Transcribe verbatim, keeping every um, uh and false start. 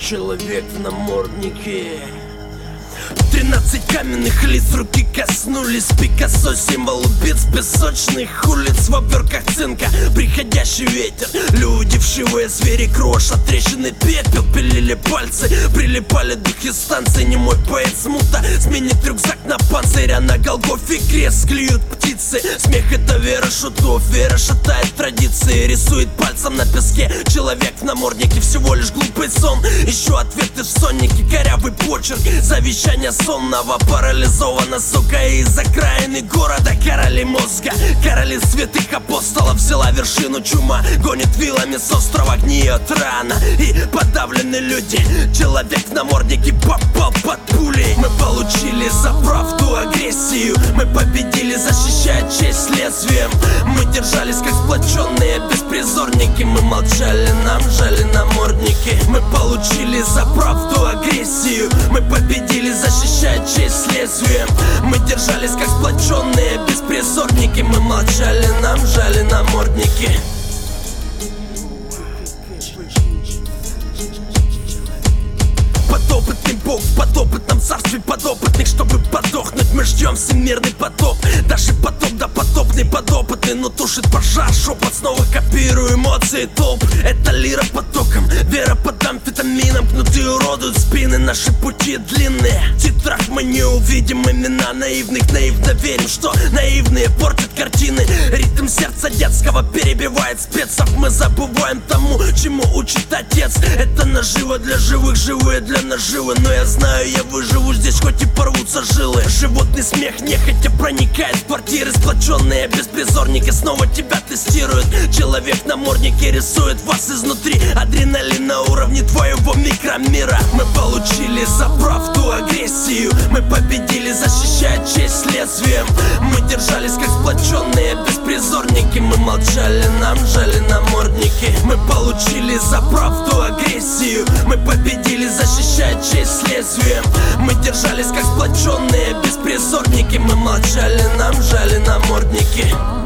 человек в наморднике. Тринадцать каменных лиц руки коснулись Пикассо, символ убийц песочных улиц. В оберках цинка приходящий ветер. Люди вшивые звери, кроша, трещины, пепел. Пилили пальцы, прилипали духи станции. Немой поэт смута сменит рюкзак на панцирь, а на Голгофе крест клюют птицы. Смех — это вера шутов, вера шатает традиции. Рисует пальцем на песке человек в наморднике. Всего лишь глупый сон, еще ответы в соннике. Корявый почерк, завещание сонного. Парализована, сука, из окраины города. Короли мозга, короли святых апостолов. Взяла вершину чума, гонит вилами с острова, гниет рана. И подавлены люди, человек в наморднике попал под пули. Мы получили за правду агрессию, мы победили, защищая честь лезвием. Мы держались как сплоченные беспризорники. Мы молчали, нам жали намордники. Мы получили за правду агрессию, мы победили, защищая честь лезвием. Мы держались как сплоченные беспризорники. Мы молчали, нам жали намордники. Подопытный бог в подопытном царстве подопытных. Чтобы подохнуть, мы ждем всемирный потоп. Даже потоп, да потопный подопытный, но тушит пожар. Шепот снова копирую эмоции толп. Это лира потоком, вера под амфетамином. Кнуты уродуют спины, наши пути длинные. В титрах мы не увидим имена наивных. Наивно верим, что наивные портят картины. Ритм сердца детского перебивает спецов. Мы забываем тому, чему учит отец. Это наживо для живых, живые для наживы. Но я знаю, я выживу здесь, хоть и порвутся жилы. Животный смех нехотя проникает в квартиры. Сплоченные беспризорники снова тебя тестируют. Человек в наморднике рисует вас изнутри. Адреналин на уровне твоего микромира. Мы получили за правду агрессию, мы победили, защищая честь лезвием. Мы держались как сплоченные беспризорники. Мы молчали, нам жали намордники. Мы получили за правду агрессию, мы победили, защищая честь лезвием. Мы держались как сплоченные беспризорники. Мы молчали, нам жали намордники.